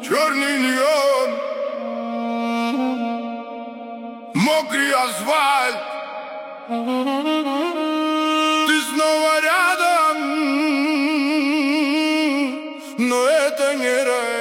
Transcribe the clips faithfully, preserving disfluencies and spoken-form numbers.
Черный неон, мокрый асфальт. Ты снова рядом, но это не рай.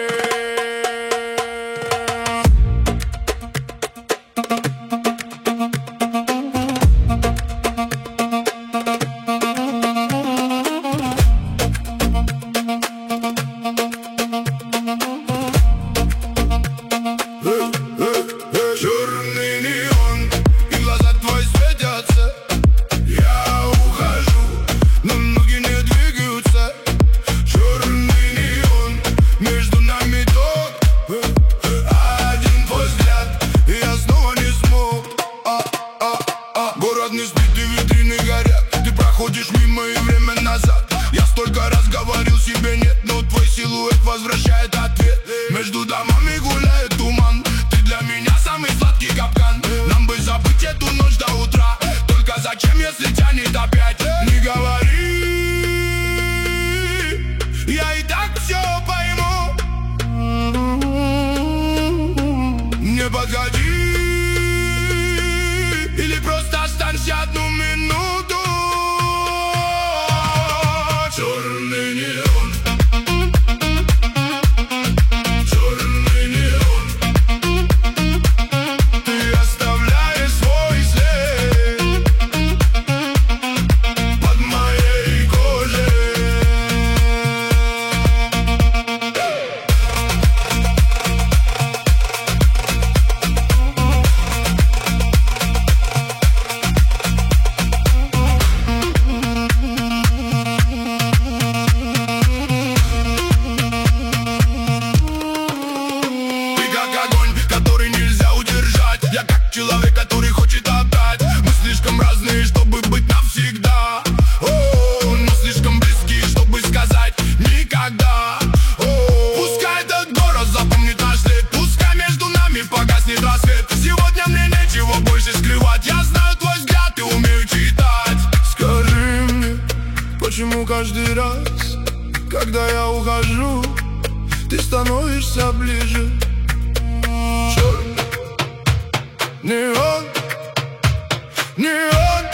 Черный неон, и глаза твои светятся. Я ухожу, но ноги не двигаются. Черный неон, между нами ток. Один твой взгляд, и я снова не смог. а, а, а. Город не спит, и витрины горят. Ты проходишь мимо, и время назад. Я столько раз говорил себе нет, но твой силуэт возвращает ответ. Между домами гуляет туман. Ты для меня самый сладкий капкан. Нам бы забыть эту ночь до утра. Только зачем, если тянет опять? Не говори, я и так все пойму. Не подходи, или просто останься одну минуту. Черный неон, черный неон, ты оставляешь свой след под моей кожей. Который нельзя удержать. Я как человек, который хочет отдать. Мы слишком разные, чтобы быть навсегда. О, но слишком близки, чтобы сказать никогда. О, пускай этот город запомнит наш след. Пускай между нами погаснет рассвет. Сегодня мне нечего больше скрывать. Я знаю твой взгляд и умею читать. Скажи мне, почему каждый раз, когда я ухожу, ты становишься ближе? Неон, неон.